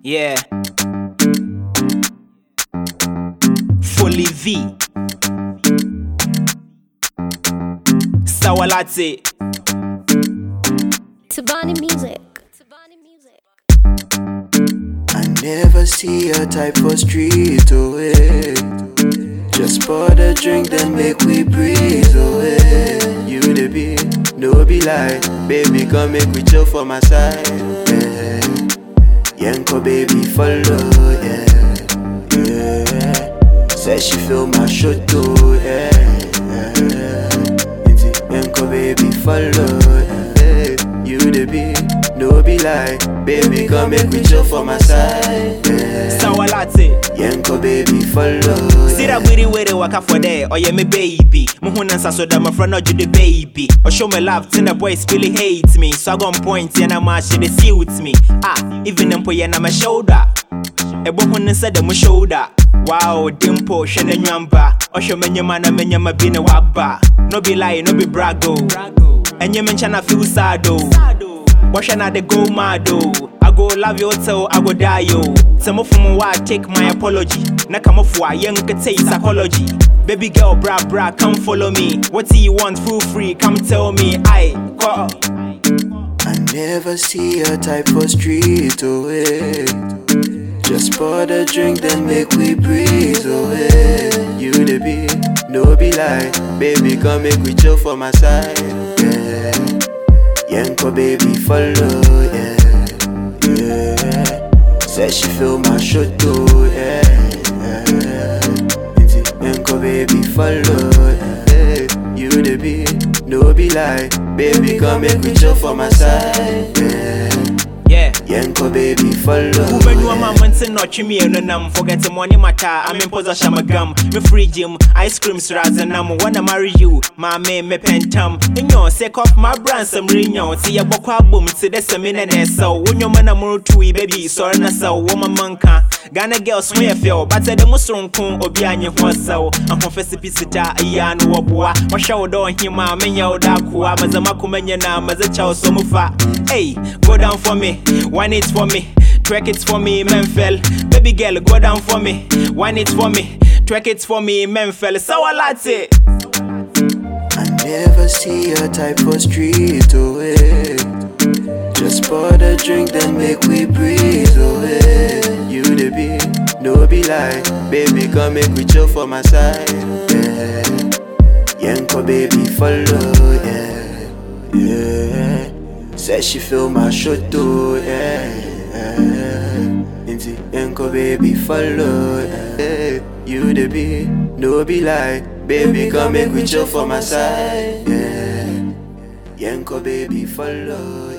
Yeah. Fully V. Sour latte. Tabani music. I never see a type for street away. Just pour the drink, then make we breathe away. You the be, no be lie. Baby, come make we chill for my side. Yeah. Yanko baby, follow, yeah. Yeah. Says she feel my shot too, yeah. Yanko baby, follow, yeah. You the be, no be lie. Baby, come make we chill for my side. Yeah. Sour latte. Yanko baby, follow. See that weedy waka for there, or yeah, me baby. Muhunansa so that my friend not you the baby. Or show me love, till the boys really hate me. So I go on point, and I'm actually they see with me. Even them put on my shoulder. A bohun said them shoulder. Wow, dimple, shene nyamba. Or show me man, and me been a wabba. No be lie, no be braggo. And you mention I feel sad though. Wash and I go mad though. I go love you till I go die yo. Some of them why I take my apology. Na come off why young could say psychology. Baby girl, bra, come follow me. What do you want? Feel free, come tell me. I never see a type for street away. Just pour the drink, then make we breathe away. You the be, no be lie. Baby, come make we chill for my side. Yeah. Yanko baby, follow, yeah. Yeah. Says she feel my shot too, yeah. Yanko baby, follow, yeah. You the be, no be lie. Baby, come make we chill for my side, yeah. Yanko baby, follow. Who you a man when say not me and I'm forget the money matter. I'm in possession of gum, me free gym, ice cream stras and I'm wanna marry you. My man me pentam. In your sake of my brand some ringo. See a book boom, see the seminar so when your man amor to baby, sorry na so woman manka. Ghana girl swear feel, but the musron kun obianye so. I'm confess pisita yan wabwa. My show don't hear my menya odakua, Mazamakumenya na mazacha so mufa. Hey, go down for me. Wine it for me, twerk it for me, Memphel. Baby girl, go down for me. Wine it for me, twerk it for me, Memphel. Sour latte. I never see a type for street away. Just pour the drink, then make we breathe away. You the be, no be lie. Baby, come make we chill for my side. Yeah. Yanko baby, follow, yeah. Yeah. Says she feel my shot too, yeah. Yanko baby, follow, yeah. You the be, no be lie. Baby, come make we chill for my side, yeah. Yanko baby, follow, yeah.